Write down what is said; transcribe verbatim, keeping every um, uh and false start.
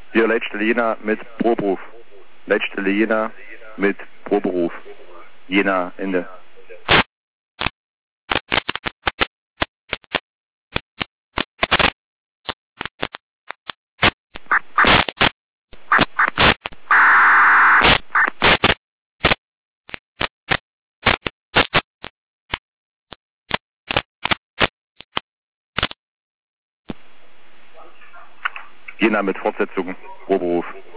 Hier Leitstelle Jena mit Proberuf. Leitstelle Jena mit Proberuf. Jena, Ende. Jena mit Fortsetzung, Proberuf.